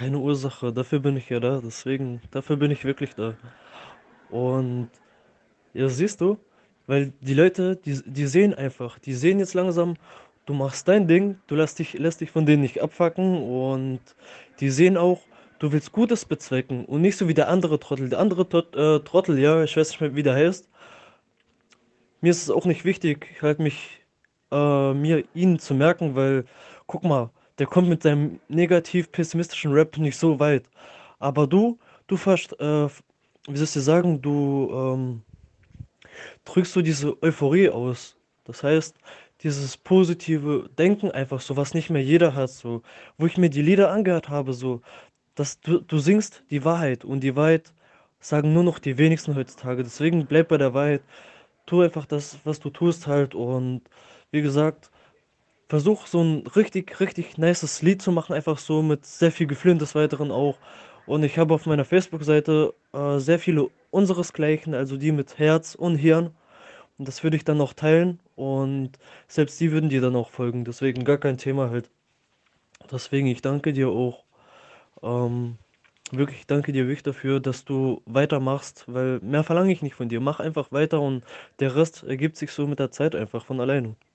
keine Ursache, dafür bin ich ja da, deswegen, dafür bin ich wirklich da. Und ja, siehst du, weil die Leute, die sehen einfach, die sehen jetzt langsam, du machst dein Ding, du lässt dich von denen nicht abfacken und die sehen auch, du willst Gutes bezwecken und nicht so wie der andere Trottel. Der andere Trottel, ja, ich weiß nicht mehr, wie der heißt. Mir ist es auch nicht wichtig, halt ihn zu merken, weil, guck mal, der kommt mit seinem negativ pessimistischen Rap nicht so weit. Aber du wie soll ich dir sagen, drückst du diese Euphorie aus. Das heißt, dieses positive Denken einfach so, was nicht mehr jeder hat, so, wo ich mir die Lieder angehört habe, so, dass du singst die Wahrheit und die Wahrheit sagen nur noch die wenigsten heutzutage. Deswegen bleib bei der Wahrheit, tu einfach das, was du tust halt und wie gesagt, versuch so ein richtig, richtig nices Lied zu machen, einfach so mit sehr viel Gefühl und des Weiteren auch. Und ich habe auf meiner Facebook-Seite sehr viele unseresgleichen, also die mit Herz und Hirn. Und das würde ich dann noch teilen und selbst die würden dir dann auch folgen. Deswegen gar kein Thema halt. Deswegen, ich danke dir auch. Ähm, Wirklich, danke dir wirklich dafür, dass du weitermachst, weil mehr verlange ich nicht von dir. Mach einfach weiter und der Rest ergibt sich so mit der Zeit einfach von alleine.